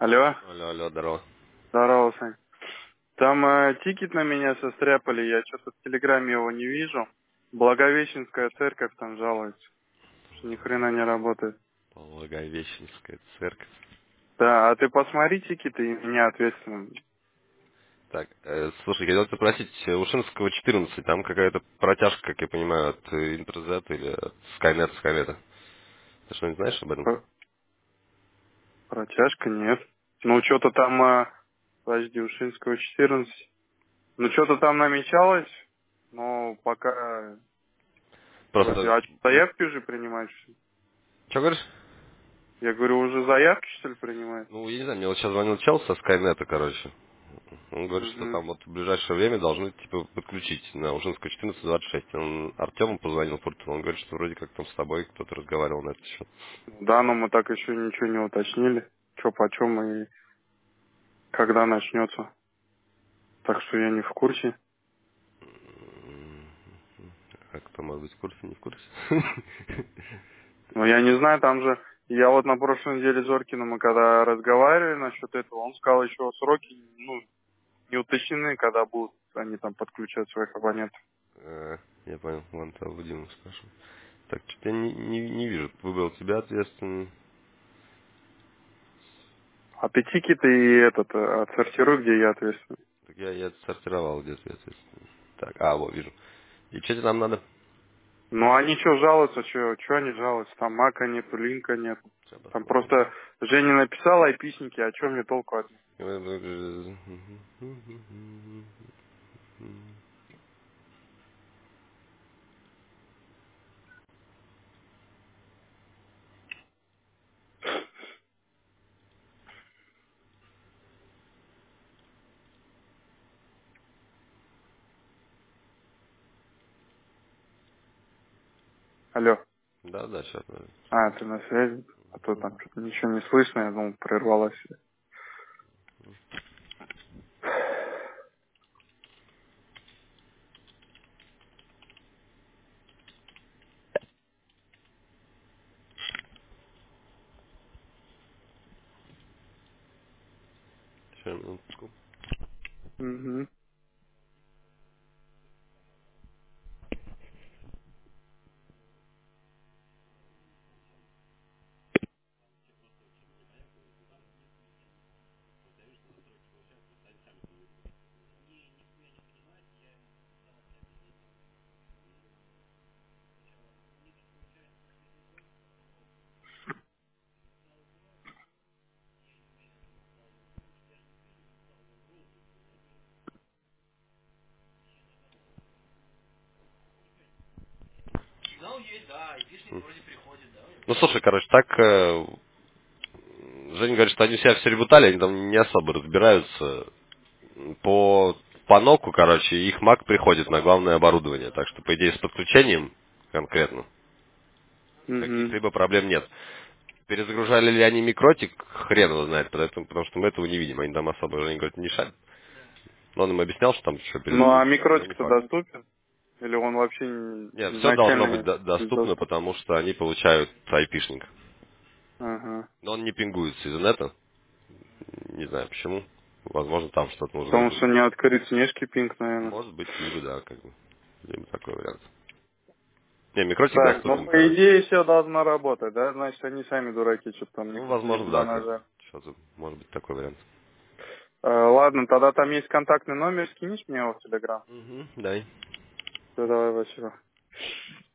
Алло, Алло, алло, здорово. здорово, Сань. Там тикет на меня состряпали, я что-то в Телеграме его не вижу. Благовещенская церковь там жалуется, что ни хрена не работает. Благовещенская церковь. Да, а ты посмотри тикеты и меня ответственным. Так, слушай, хотел тебя спросить, Ушинского 14, там какая-то протяжка, как я понимаю, от Интерзет или от Скайнета. Ты что-нибудь знаешь об этом? Протяжка нет. Ну, что-то там, подожди, Ушинского 14. Ну, что-то там намечалось, но пока... Вроде, Просто, а что, заявки уже принимают? Что ли? что говоришь? Я говорю, уже заявки, что ли, принимают? Ну, я не знаю, мне вот сейчас звонил чел со Скайнета, короче. Он говорит, что Угу. там вот в ближайшее время должны, типа, подключить на Ушинского 14-26. Он Артему позвонил, Фуртон, он говорит, что вроде как там с тобой кто-то разговаривал на этот счет. Да, но мы так еще ничего не уточнили. Что почем и когда начнется. Так что я не в курсе. А кто может быть в курсе, не в курсе? Но я не знаю, там же... Я вот на прошлой неделе с Зоркиным, мы когда разговаривали насчет этого, он сказал, еще сроки, ну, не уточнены, когда будут они там подключать своих абонентов. Я понял, вон того Дима спрашиваю. Так, что-то я не вижу. Выбрал тебя ответственный. А ты тикеты и этот, отсортируй, где я ответственный. Так я это сортировал, где ты ответственный. Так, вот, вижу. И что тебе там надо? Ну, они что жалуются, что они жалуются? Там мака нету, линка нет. Сейчас Там посмотрим. просто Женя написал айпишники, а что мне толку от них? Алло. Да, сейчас. А, ты на связи? А то там что-то ничего не слышно, я думал, прервалась. Сейчас, минутку. Угу. Ну, слушай, короче, так Женя говорит, что они себя все ребутали, они там не особо разбираются. По ноку, короче, их Mac приходит на главное оборудование. Так что, по идее, с подключением конкретно Угу. каких-либо проблем нет. Перезагружали ли они микротик, хрен его знает, потому что мы этого не видим. Они там особо, Женя говорит, не шарят. Но он им объяснял, что там что Ну, а перезагрузить, но не микротик-то факт. доступен? Или он вообще Нет, все должно быть изначально доступно, недоступен? потому что они получают айпишник. Ага. Но он не пингуется из инета. Не знаю почему. Возможно, там что-то нужно Потому будет. что не открыть снежки пинг, наверное. Может быть, либо да, как бы. Либо такой вариант. Не, микротик Так, ну, доступен, по короче. идее, все должно работать, да? Значит, они сами дураки, что-то там Ну, не возможно, туда да, как нажали. что-то, может быть, такой вариант. Ладно, тогда там есть контактный номер, скинешь мне его в Телеграм? Угу, дай. Все, давай, спасибо.